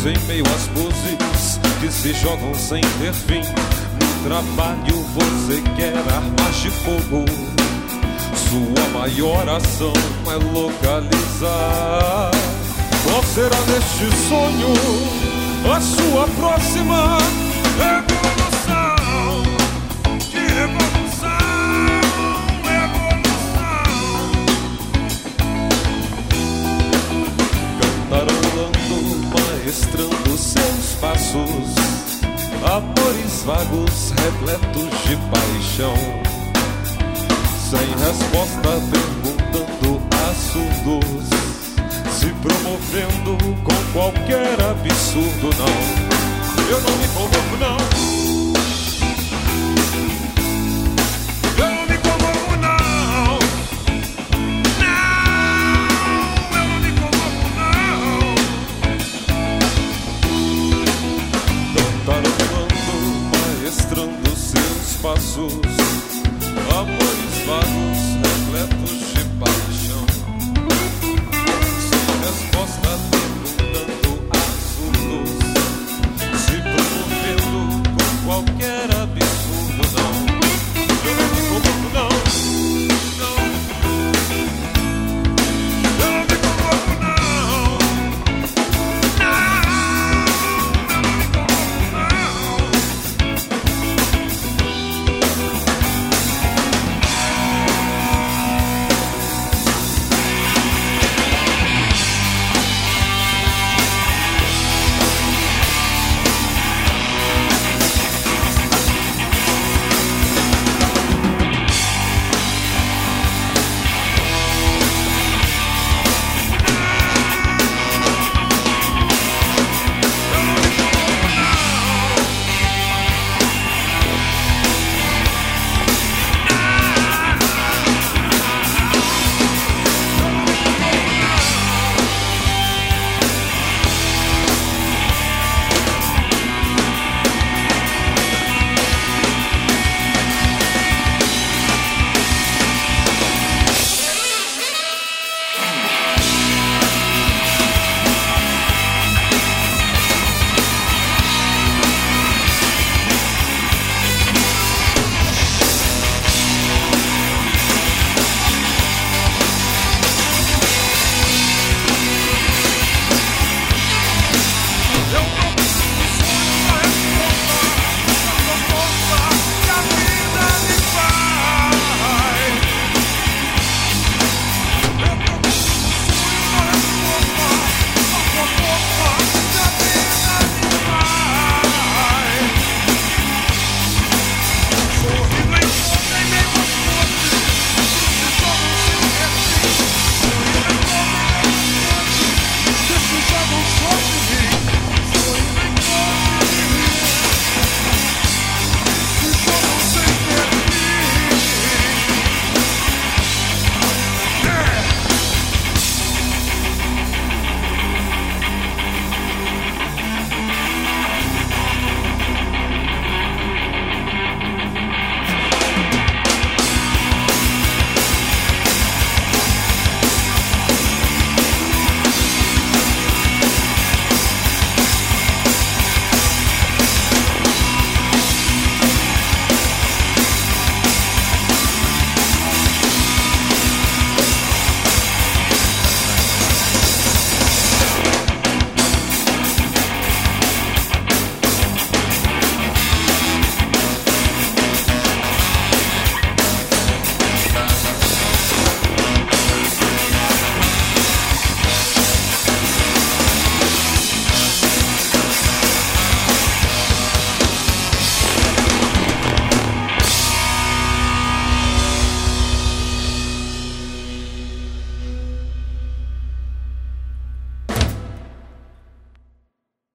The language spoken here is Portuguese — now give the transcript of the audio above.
em meio às poses que se jogam sem ter fim. No trabalho você quer armas de fogo, sua maior ação é localizar qual será neste sonho a sua próxima evolução. Que revolução, evolução. Cantarolando, maestrando seus passos, amores vagos repletos de paixão, sem resposta perguntando assuntos, se promovendo com qualquer absurdo. Não, eu não me conformo